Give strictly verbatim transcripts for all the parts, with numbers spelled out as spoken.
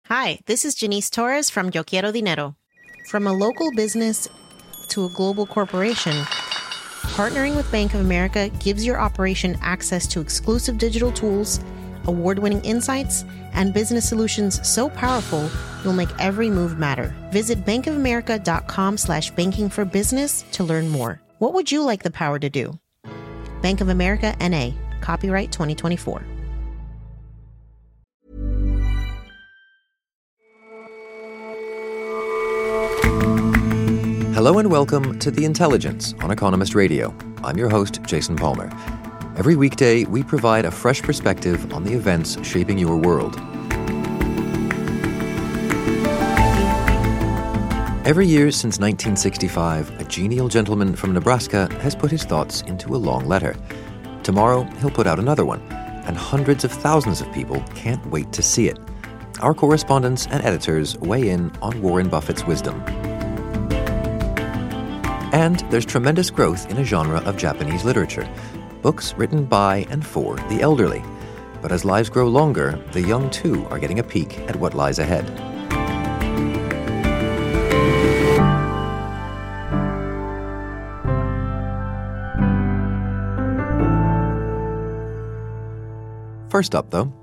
Hi, this is Janice Torres from Yo Quiero Dinero. From a local business to a global corporation, partnering with Bank of America gives your operation access to exclusive digital tools, award-winning insights, and business solutions so powerful you'll make every move matter. Visit bankofamerica.com slash banking for business to learn more. What would you like the power to do? Bank of America, N A. Copyright twenty twenty-four. Hello and welcome to The Intelligence on Economist Radio. I'm your host, Jason Palmer. Every weekday, we provide a fresh perspective on the events shaping your world. Every year since nineteen sixty-five, a genial gentleman from Nebraska has put his thoughts into a long letter. Tomorrow, he'll put out another one, and hundreds of thousands of people can't wait to see it. Our correspondents and editors weigh in on Warren Buffett's wisdom. And there's tremendous growth in a genre of Japanese literature, books written by and for the elderly. But as lives grow longer, the young too are getting a peek at what lies ahead. First up, though,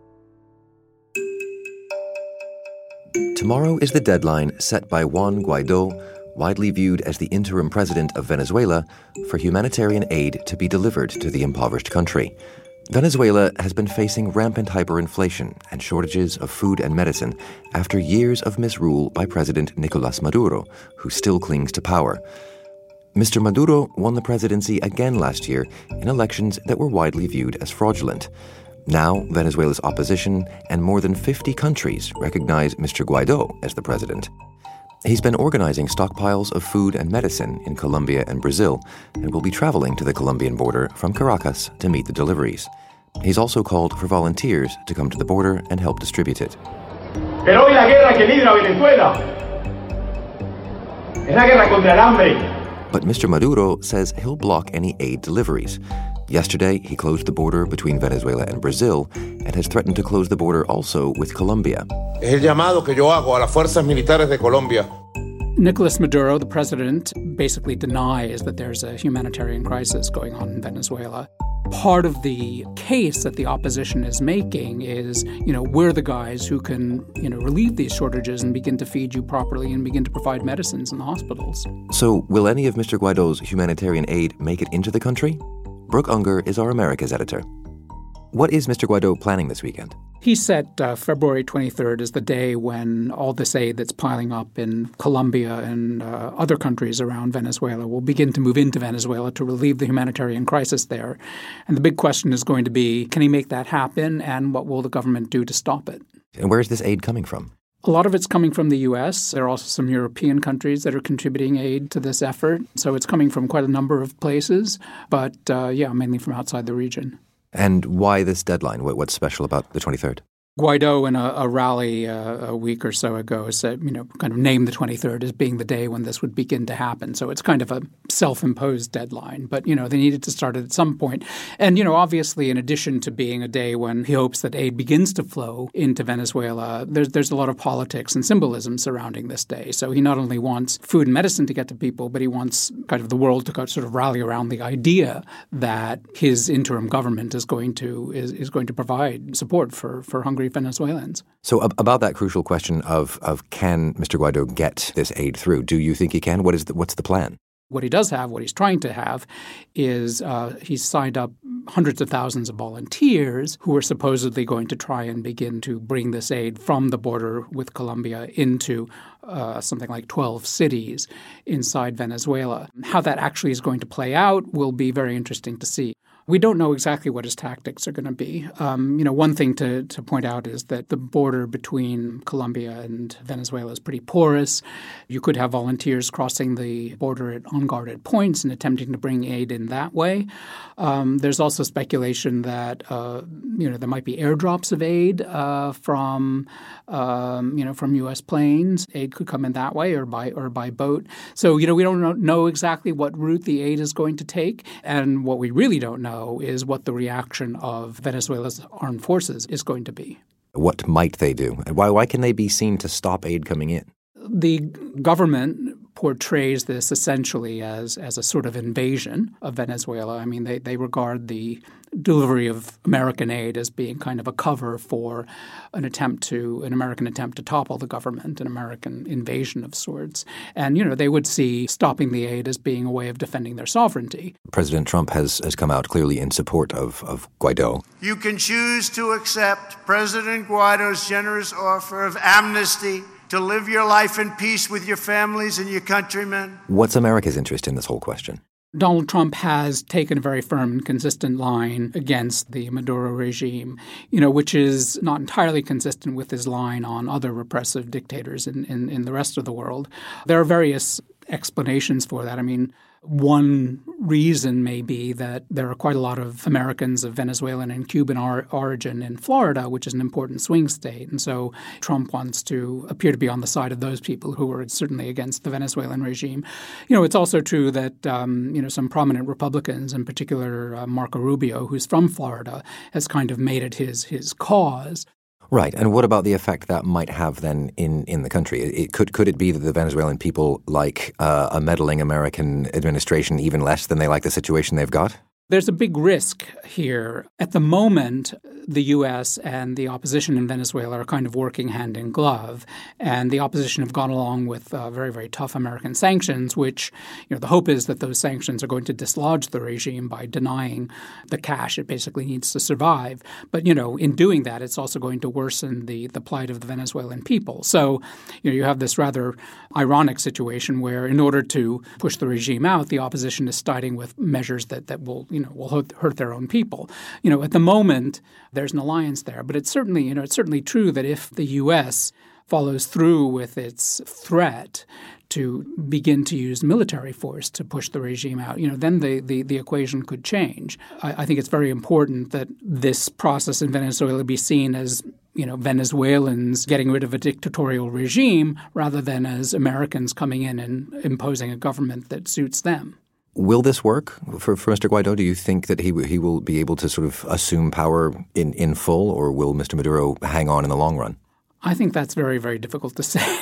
tomorrow is the deadline set by Juan Guaidó, widely viewed as the interim president of Venezuela, for humanitarian aid to be delivered to the impoverished country. Venezuela has been facing rampant hyperinflation and shortages of food and medicine after years of misrule by President Nicolás Maduro, who still clings to power. Mister Maduro won the presidency again last year in elections that were widely viewed as fraudulent. Now, Venezuela's opposition and more than fifty countries recognize Mister Guaidó as the president. He's been organizing stockpiles of food and medicine in Colombia and Brazil and will be traveling to the Colombian border from Caracas to meet the deliveries. He's also called for volunteers to come to the border and help distribute it. Pero hoy la guerra que libra Venezuela es la guerra contra el hambre. But Mister Maduro says he'll block any aid deliveries. Yesterday, he closed the border between Venezuela and Brazil and has threatened to close the border also with Colombia. Es el llamado que yo hago a las fuerzas militares de Colombia. Nicolás Maduro, the president, basically denies that there's a humanitarian crisis going on in Venezuela. Part of the case that the opposition is making is, you know, we're the guys who can, you know, relieve these shortages and begin to feed you properly and begin to provide medicines in the hospitals. So will any of Mister Guaidó's humanitarian aid make it into the country? Brooke Unger is our Americas editor. What is Mister Guaidó planning this weekend? He set uh, February twenty-third as the day when all this aid that's piling up in Colombia and uh, other countries around Venezuela will begin to move into Venezuela to relieve the humanitarian crisis there. And the big question is going to be, can he make that happen, and what will the government do to stop it? And where is this aid coming from? A lot of it's coming from the U S. There are also some European countries that are contributing aid to this effort. So it's coming from quite a number of places, but uh, yeah, mainly from outside the region. And why this deadline? What's special about the twenty-third? Guaidó, in a, a rally uh, a week or so ago, said, you know, kind of named the twenty-third as being the day when this would begin to happen. So it's kind of a self-imposed deadline. But, you know, they needed to start it at some point. And, you know, obviously, in addition to being a day when he hopes that aid begins to flow into Venezuela, there's, there's a lot of politics and symbolism surrounding this day. So he not only wants food and medicine to get to people, but he wants kind of the world to sort of rally around the idea that his interim government is going to is, is going to provide support for, for hungry Venezuelans. So ab- about that crucial question of of can Mister Guaidó get this aid through, do you think he can? What is the, what's the plan? What he does have, what he's trying to have, is uh, he's signed up hundreds of thousands of volunteers who are supposedly going to try and begin to bring this aid from the border with Colombia into uh, something like twelve cities inside Venezuela. How that actually is going to play out will be very interesting to see. We don't know exactly what his tactics are going to be. Um, you know, one thing to, to point out is that the border between Colombia and Venezuela is pretty porous. You could have volunteers crossing the border at unguarded points and attempting to bring aid in that way. Um, there's also speculation that, uh, you know, there might be airdrops of aid uh, from, um, you know, from U S planes. Aid could come in that way or by or by boat. So, you know, we don't know, know exactly what route the aid is going to take. And what we really don't know is what the reaction of Venezuela's armed forces is going to be. What might they do? Why, why can they be seen to stop aid coming in? The government portrays this essentially as, as a sort of invasion of Venezuela. I mean, they, they regard the delivery of American aid as being kind of a cover for an attempt to, an American attempt to topple the government, an American invasion of sorts. And, you know, they would see stopping the aid as being a way of defending their sovereignty. President Trump has, has come out clearly in support of, of Guaido. You can choose to accept President Guaido's generous offer of amnesty to live your life in peace with your families and your countrymen. What's America's interest in this whole question? Donald Trump has taken a very firm and consistent line against the Maduro regime, you know, which is not entirely consistent with his line on other repressive dictators in, in, in the rest of the world. There are various explanations for that. I mean, one reason may be that there are quite a lot of Americans of Venezuelan and Cuban or- origin in Florida, which is an important swing state. And so Trump wants to appear to be on the side of those people who are certainly against the Venezuelan regime. You know, it's also true that, um, you know, some prominent Republicans, in particular uh, Marco Rubio, who's from Florida, has kind of made it his his cause. Right. And what about the effect that might have then in, in the country? It, could could it be that the Venezuelan people like uh, a meddling American administration even less than they like the situation they've got? There's a big risk here. At the moment, the U S and the opposition in Venezuela are kind of working hand in glove, and the opposition have gone along with uh, very, very tough American sanctions, which, you know, the hope is that those sanctions are going to dislodge the regime by denying the cash it basically needs to survive. But, you know, in doing that, it's also going to worsen the, the plight of the Venezuelan people. So, you know, you have this rather ironic situation where in order to push the regime out, the opposition is starting with measures that, that will, you know, will hurt, hurt their own people. You know, at the moment, there's an alliance there. But it's certainly, you know, it's certainly true that if the U S follows through with its threat to begin to use military force to push the regime out, you know, then the, the, the equation could change. I, I think it's very important that this process in Venezuela be seen as, you know, Venezuelans getting rid of a dictatorial regime rather than as Americans coming in and imposing a government that suits them. Will this work for, for Mister Guaido? Do you think that he he will be able to sort of assume power in, in full, or will Mister Maduro hang on in the long run? I think that's very, very difficult to say.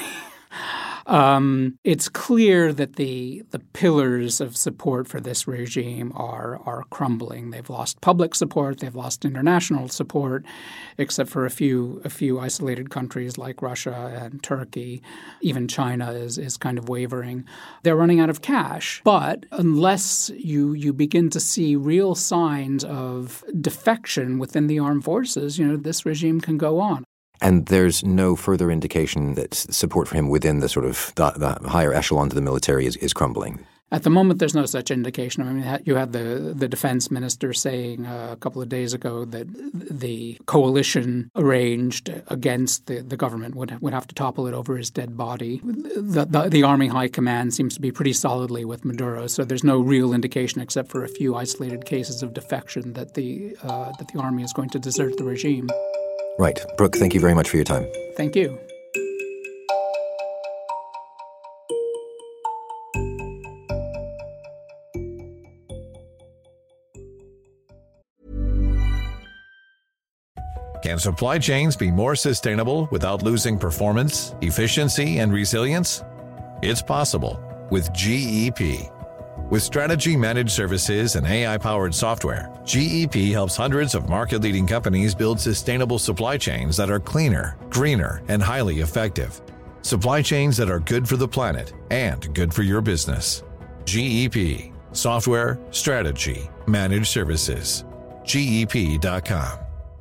Um, it's clear that the the pillars of support for this regime are are crumbling. They've lost public support. They've lost international support, except for a few a few isolated countries like Russia and Turkey. Even China is is kind of wavering. They're running out of cash. But unless you you begin to see real signs of defection within the armed forces, you know, this regime can go on. And there's no further indication that support for him within the sort of the, the higher echelon of the military is, is crumbling? At the moment, there's no such indication. I mean, you had the, the defense minister saying uh, a couple of days ago that the coalition arranged against the, the government would would have to topple it over his dead body. The, the, the Army High Command seems to be pretty solidly with Maduro, so there's no real indication except for a few isolated cases of defection that the uh, that the army is going to desert the regime. Right. Brooke, thank you very much for your time. Thank you. Can supply chains be more sustainable without losing performance, efficiency, and resilience? It's possible with G E P. With Strategy Managed Services and A I-powered software, G E P helps hundreds of market-leading companies build sustainable supply chains that are cleaner, greener, and highly effective. Supply chains that are good for the planet and good for your business. G E P. Software, strategy, managed services. G E P dot com.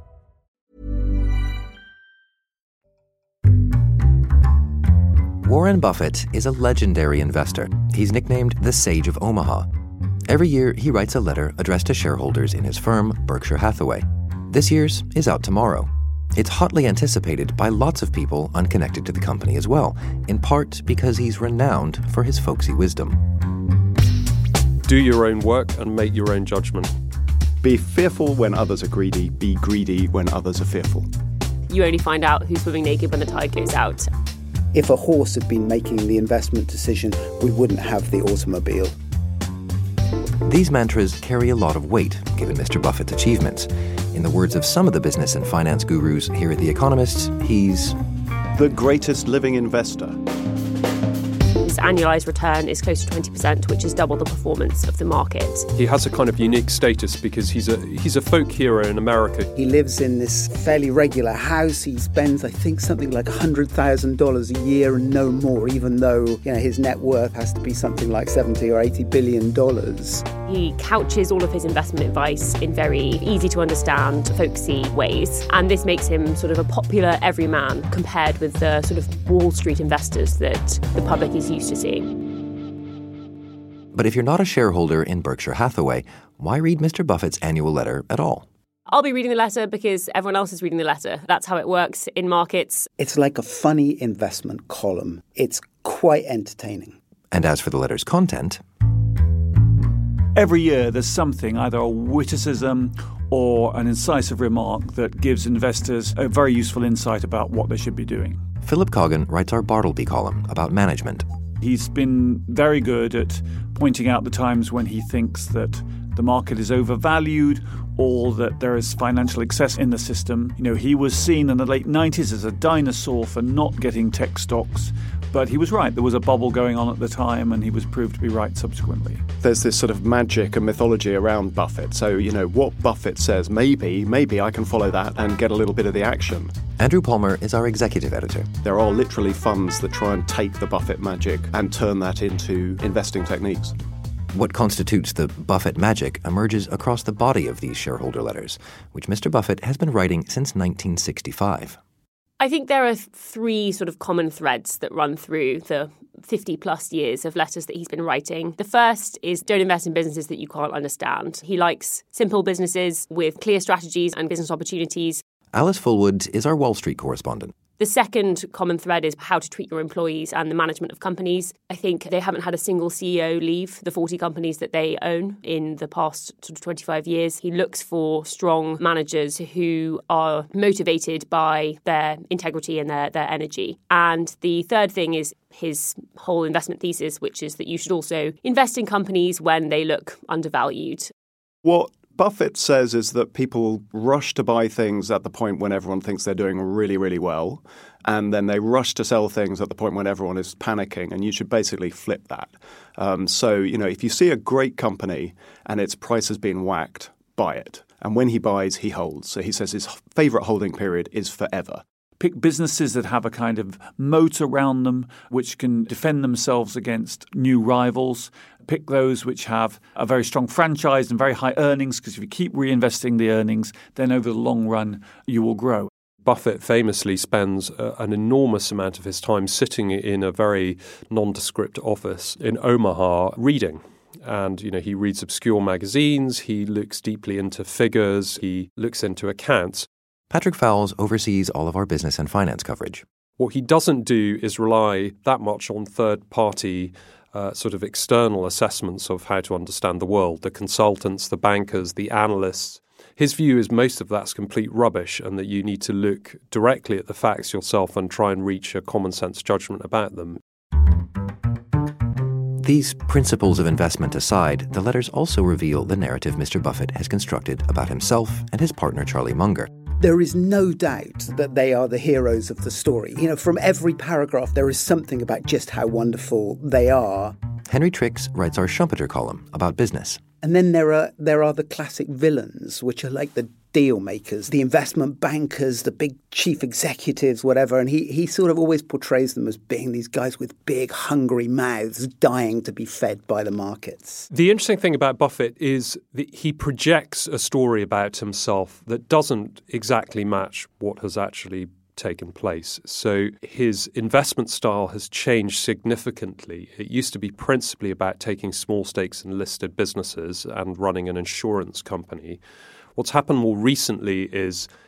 Warren Buffett is a legendary investor. He's nicknamed the Sage of Omaha. Every year, he writes a letter addressed to shareholders in his firm, Berkshire Hathaway. This year's is out tomorrow. It's hotly anticipated by lots of people unconnected to the company as well, in part because he's renowned for his folksy wisdom. Do your own work and make your own judgment. Be fearful when others are greedy. Be greedy when others are fearful. You only find out who's swimming naked when the tide goes out. If a horse had been making the investment decision, we wouldn't have the automobile. These mantras carry a lot of weight, given Mister Buffett's achievements. In the words of some of the business and finance gurus here at The Economist, he's the greatest living investor. His annualized return is close to twenty percent, which is double the performance of the market. He has a kind of unique status because he's a he's a folk hero in America. He lives in this fairly regular house. He spends, I think, something like one hundred thousand dollars a year and no more, even though, you know, his net worth has to be something like seventy or eighty billion dollars. He couches all of his investment advice in very easy to understand, folksy ways, and this makes him sort of a popular everyman compared with the sort of Wall Street investors that the public is used to seeing. But if you're not a shareholder in Berkshire Hathaway, why read Mister Buffett's annual letter at all? I'll be reading the letter because everyone else is reading the letter. That's how it works in markets. It's like a funny investment column. It's quite entertaining. And as for the letter's content... Every year there's something, either a witticism or an incisive remark that gives investors a very useful insight about what they should be doing. Philip Coggan writes our Bartleby column about management. He's been very good at pointing out the times when he thinks that the market is overvalued or that there is financial excess in the system. You know, he was seen in the late nineties as a dinosaur for not getting tech stocks, but he was right. There was a bubble going on at the time, and he was proved to be right subsequently. There's this sort of magic and mythology around Buffett. So, you know, what Buffett says, maybe, maybe I can follow that and get a little bit of the action. Andrew Palmer is our executive editor. There are literally funds that try and take the Buffett magic and turn that into investing techniques. What constitutes the Buffett magic emerges across the body of these shareholder letters, which Mister Buffett has been writing since nineteen sixty-five. I think there are three sort of common threads that run through the fifty plus years of letters that he's been writing. The first is don't invest in businesses that you can't understand. He likes simple businesses with clear strategies and business opportunities. Alice Fullwood is our Wall Street correspondent. The second common thread is how to treat your employees and the management of companies. I think they haven't had a single C E O leave the forty companies that they own in the past sort of twenty-five years. He looks for strong managers who are motivated by their integrity and their, their energy. And the third thing is his whole investment thesis, which is that you should also invest in companies when they look undervalued. What Buffett says is that people rush to buy things at the point when everyone thinks they're doing really, really well, and then they rush to sell things at the point when everyone is panicking, and you should basically flip that. Um, so, you know, if you see a great company and its price has been whacked, buy it. And when he buys, he holds. So he says his favorite holding period is forever. Pick businesses that have a kind of moat around them which can defend themselves against new rivals. Pick those which have a very strong franchise and very high earnings, because if you keep reinvesting the earnings, then over the long run, you will grow. Buffett famously spends uh, an enormous amount of his time sitting in a very nondescript office in Omaha reading. And, you know, he reads obscure magazines, he looks deeply into figures, he looks into accounts. Patrick Fowles oversees all of our business and finance coverage. What he doesn't do is rely that much on third-party uh, sort of external assessments of how to understand the world, the consultants, the bankers, the analysts. His view is most of that's complete rubbish and that you need to look directly at the facts yourself and try and reach a common-sense judgment about them. These principles of investment aside, the letters also reveal the narrative Mister Buffett has constructed about himself and his partner Charlie Munger. There is no doubt that they are the heroes of the story. You know, from every paragraph, there is something about just how wonderful they are. Henry Tricks writes our Schumpeter column about business. And then there are there are the classic villains, which are like the deal makers, the investment bankers, the big chief executives, whatever. And he, he sort of always portrays them as being these guys with big, hungry mouths dying to be fed by the markets. The interesting thing about Buffett is that he projects a story about himself that doesn't exactly match what has actually taken place. So his investment style has changed significantly. It used to be principally about taking small stakes in listed businesses and running an insurance company. What's happened more recently is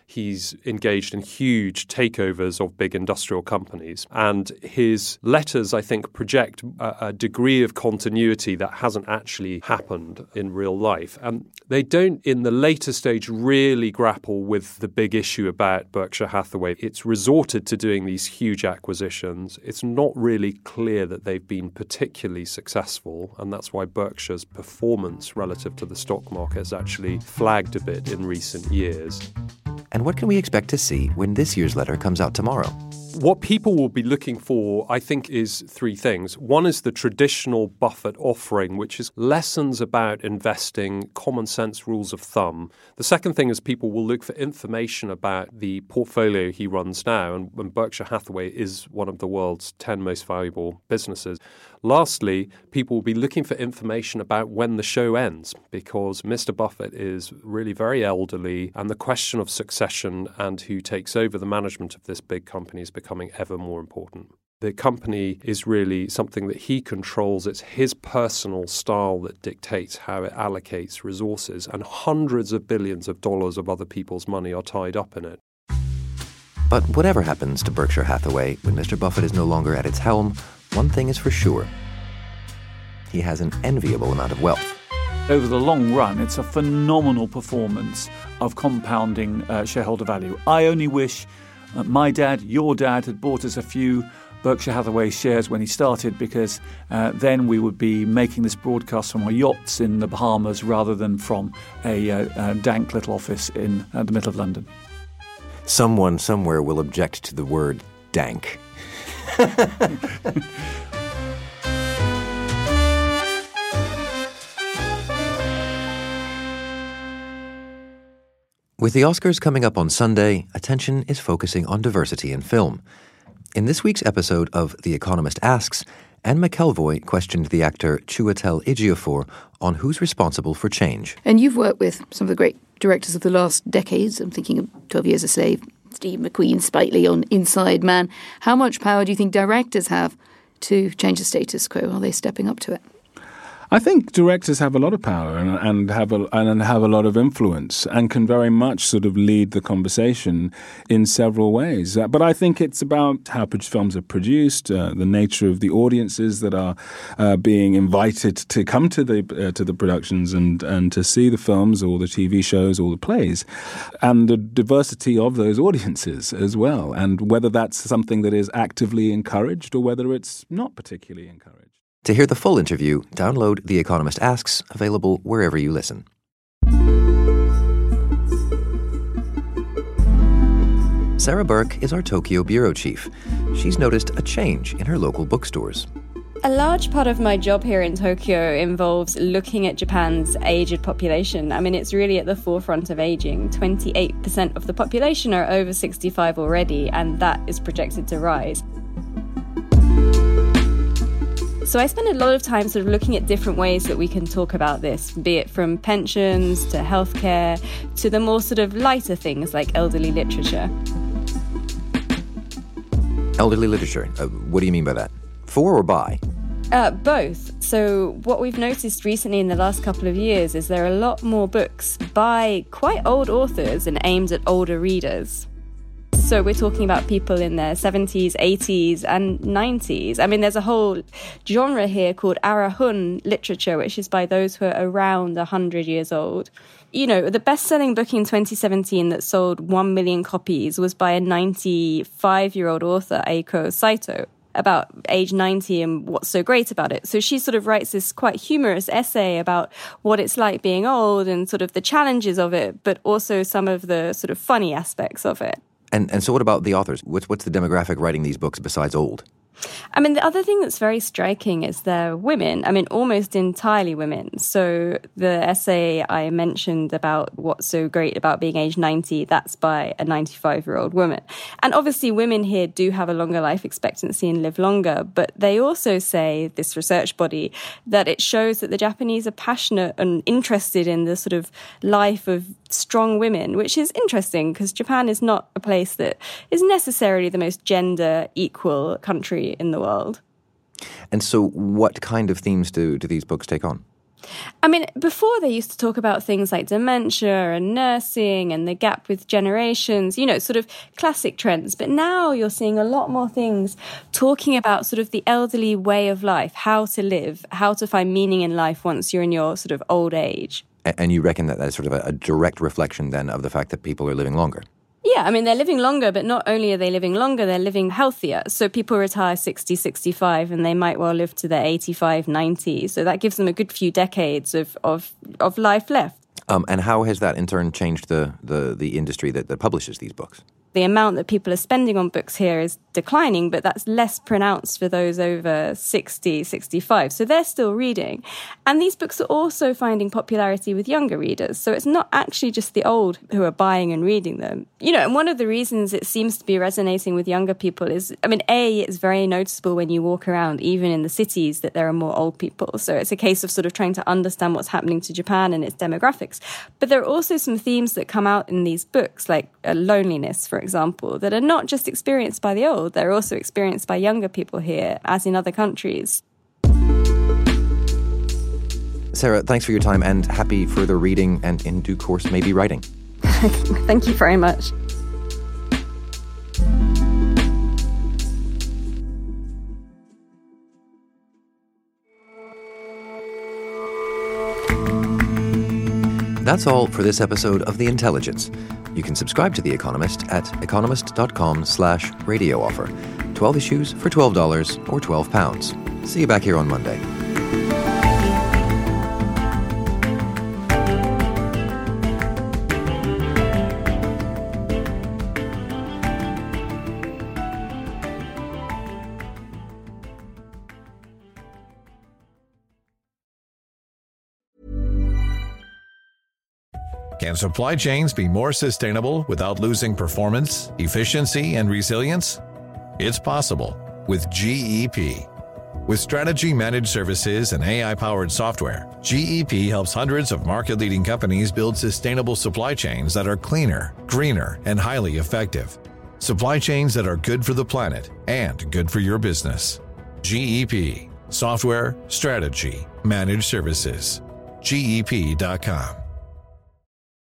He's engaged in huge takeovers of big industrial companies. And his letters, I think, project a, a degree of continuity that hasn't actually happened in real life. And they don't, in the later stage, really grapple with the big issue about Berkshire Hathaway. It's resorted to doing these huge acquisitions. It's not really clear that they've been particularly successful, and that's why Berkshire's performance relative to the stock market has actually flagged a bit in recent years. And what can we expect to see when this year's letter comes out tomorrow? What people will be looking for, I think, is three things. One is the traditional Buffett offering, which is lessons about investing, common sense rules of thumb. The second thing is people will look for information about the portfolio he runs now, and, and Berkshire Hathaway is one of the world's ten most valuable businesses. Lastly, people will be looking for information about when the show ends, because Mister Buffett is really very elderly, and the question of succession and who takes over the management of this big company is becoming ever more important. The company is really something that he controls. It's his personal style that dictates how it allocates resources, and hundreds of billions of dollars of other people's money are tied up in it. But whatever happens to Berkshire Hathaway when Mister Buffett is no longer at its helm, one thing is for sure. He has an enviable amount of wealth. Over the long run, it's a phenomenal performance of compounding uh, shareholder value. I only wish uh, my dad, your dad, had bought us a few Berkshire Hathaway shares when he started, because uh, then we would be making this broadcast from our yachts in the Bahamas rather than from a, uh, a dank little office in uh, the middle of London. Someone somewhere will object to the word dank. With the Oscars coming up on Sunday, attention is focusing on diversity in film. In this week's episode of The Economist Asks, Anne McElvoy questioned the actor Chiwetel Ejiofor on who's responsible for change. And you've worked with some of the great directors of the last decades. I'm thinking of twelve Years a Slave, Steve McQueen, Spike Lee on Inside Man. How much power do you think directors have to change the status quo? Are they stepping up to it? I think directors have a lot of power and, and have a and have a lot of influence and can very much sort of lead the conversation in several ways. Uh, but I think it's about how films are produced, uh, the nature of the audiences that are uh, being invited to come to the uh, to the productions and and to see the films or the T V shows or the plays, and the diversity of those audiences as well, and whether that's something that is actively encouraged or whether it's not particularly encouraged. To hear the full interview, download The Economist Asks, available wherever you listen. Sarah Burke is our Tokyo bureau chief. She's noticed a change in her local bookstores. A large part of my job here in Tokyo involves looking at Japan's aged population. I mean, it's really at the forefront of aging. twenty-eight percent of the population are over sixty-five already, and that is projected to rise. So I spend a lot of time sort of looking at different ways that we can talk about this, be it from pensions to healthcare to the more sort of lighter things like elderly literature. Elderly literature, uh, what do you mean by that? For or by? Uh, both. So what we've noticed recently in the last couple of years is there are a lot more books by quite old authors and aimed at older readers. So we're talking about people in their seventies, eighties and nineties. I mean, there's a whole genre here called Arahun literature, which is by those who are around one hundred years old. You know, the best-selling book in twenty seventeen that sold one million copies was by a ninety-five-year-old author, Eiko Saito, about age ninety and what's so great about it. So she sort of writes this quite humorous essay about what it's like being old and sort of the challenges of it, but also some of the sort of funny aspects of it. And and so what about the authors? What's what's the demographic writing these books besides old? I mean, the other thing that's very striking is they're women. I mean, almost entirely women. So the essay I mentioned about what's so great about being age ninety, that's by a ninety-five-year-old woman. And obviously women here do have a longer life expectancy and live longer, but they also say, this research body, that it shows that the Japanese are passionate and interested in the sort of life of strong women, which is interesting because Japan is not a place that is necessarily the most gender equal country in the world. And so what kind of themes do, do these books take on? I mean, before they used to talk about things like dementia and nursing and the gap with generations, you know, sort of classic trends. But now you're seeing a lot more things talking about sort of the elderly way of life, how to live, how to find meaning in life once you're in your sort of old age. And you reckon that that's sort of a, a direct reflection then of the fact that people are living longer? Yeah, I mean, they're living longer, but not only are they living longer, they're living healthier. So people retire sixty, sixty-five, and they might well live to their eighty-five, ninety. So that gives them a good few decades of, of, of life left. Um, and how has that in turn changed the, the, the industry that, that publishes these books? The amount that people are spending on books here is declining, but that's less pronounced for those over sixty, sixty-five. So they're still reading. And these books are also finding popularity with younger readers. So it's not actually just the old who are buying and reading them. You know, and one of the reasons it seems to be resonating with younger people is, I mean, A, it's very noticeable when you walk around, even in the cities, that there are more old people. So it's a case of sort of trying to understand what's happening to Japan and its demographics. But there are also some themes that come out in these books, like uh, loneliness, for example, that are not just experienced by the old, they're also experienced by younger people here, as in other countries. Sarah, thanks for your time and happy further reading and in due course maybe writing. Thank you very much. That's all for this episode of The Intelligence. You can subscribe to The Economist at economist.com slash radio offer. twelve issues for twelve dollars or twelve pounds. See you back here on Monday. Can supply chains be more sustainable without losing performance, efficiency, and resilience? It's possible with G E P. With Strategy Managed Services and A I-powered software, G E P helps hundreds of market-leading companies build sustainable supply chains that are cleaner, greener, and highly effective. Supply chains that are good for the planet and good for your business. G E P. Software, strategy, managed services. G E P dot com.